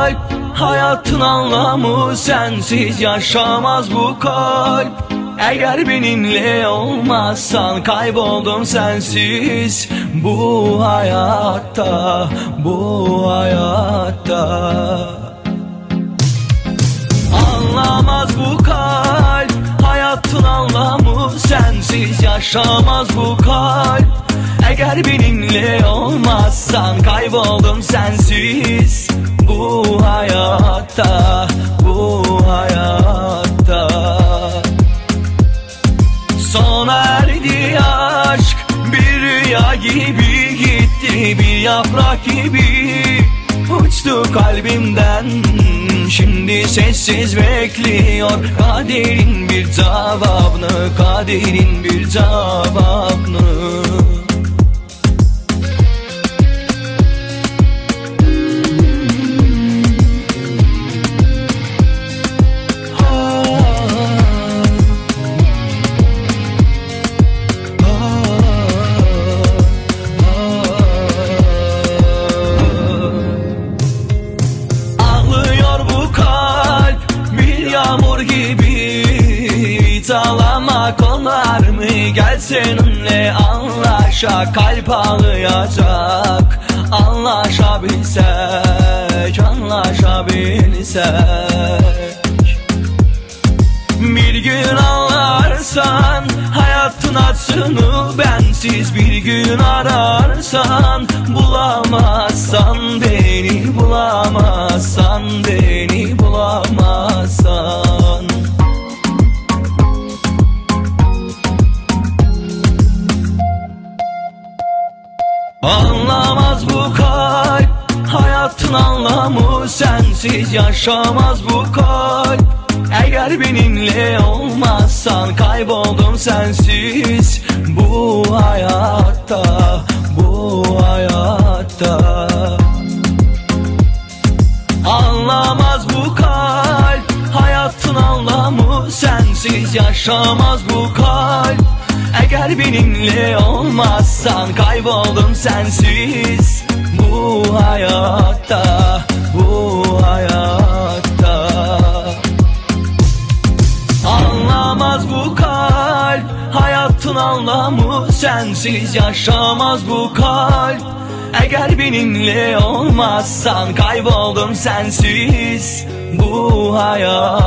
kalp, hayatın anlamı sensiz yaşamaz bu kalp. Eğer benimle olmazsan kayboldum sensiz bu hayatta, bu hayatta. Anlamaz bu kalp, hayatın anlamı sensiz yaşamaz bu kalp. Eğer benimle olmazsan kayboldum sensiz bu hayatta, bu hayatta. Sona erdi aşk, bir rüya gibi gitti, bir yaprak gibi uçtu kalbimden. Şimdi sessiz bekliyor kaderin bir cevabını, kaderin bir cevabını. Ağlamak onlar mı? Gel seninle anlaşa, kalp ağlayacak. Anlaşabilsek, anlaşabilsek. Bir gün anlarsan hayatın acısını, bensiz bir gün ararsan bulamazsan beni, bulamazsan beni, bulamazsan. Anlamaz bu kalp, hayatın anlamı sensiz yaşamaz bu kalp. Eğer benimle olmazsan kayboldum sensiz bu hayatta, bu hayatta. Anlamaz bu kalp, hayatın anlamı sensiz yaşamaz bu kalp. Eğer benimle olmazsan kayboldum sensiz bu hayatta, bu hayatta. Anlamaz bu kalp, hayatın anlamı sensiz yaşamaz bu kalp. Eğer benimle olmazsan kayboldum sensiz bu hayatta.